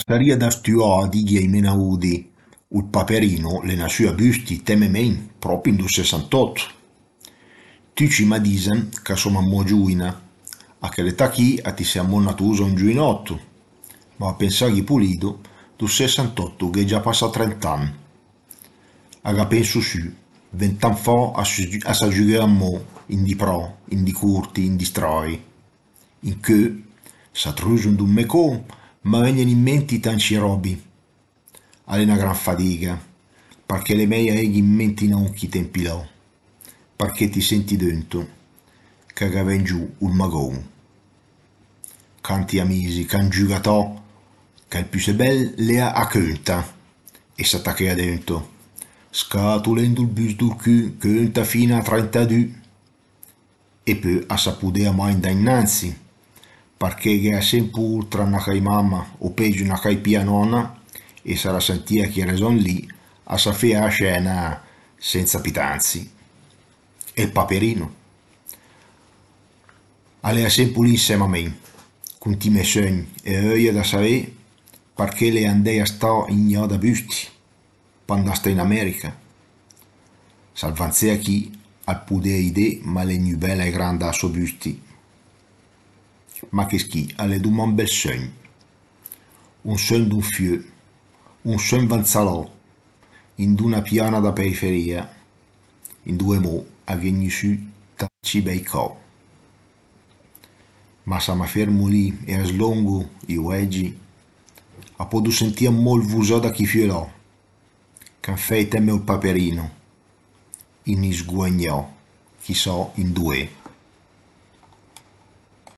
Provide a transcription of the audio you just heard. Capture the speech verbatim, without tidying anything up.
Saria da stuà di gh'ei menaudi o Paperino le nasciue a Busti temme men proprio in du sessantotto. Tutti mi disen che sono mo giuina, a che l'età chi a ti sei ammonnatuso un giuinotto, ma a pensargli pulido, du sessantotto che è già passato trenta anni. Aga penso su, vent'anni fa a sa giugare a mo, in di pro, in di curti, in di strai, in che, s'attruso d'un mecon, ma vengono in mente tanti robi. È una gran fatica, perché le mie egli in mente non chi tempi là, perché ti senti dentro, che aveva giù un magon. Canti amici, can giocato, che il più se bel le ha a conta, e s'attacca dentro. Scatulendo il bus del cul, conta fino a trentadue, e poi a sapere mai da innanzi, perché è sempre oltre una kai mamma, o peggio una kai pia nonna, e sarà sentita che era son lì a sapere la scena senza pitanzi. E il paperino allea sempre lì insieme a me, con ti miei sogni e voglia da sapere perché le andai a sta in da busti, quando sta in America. Salvanzea chi al potere idee, ma le più bella e grande a suo busti. Ma che schi, alle due un bel sogno, un sogno d'un fieu, un sogno vanzalò, in una piana da periferia, in due mo a vieni su tanti bei co. Ma se mi fermo lì e slongo i ueggi, a podo sentire molto vusò da chi fiù là, che fai te meu paperino, in isguagnò, chissà in due.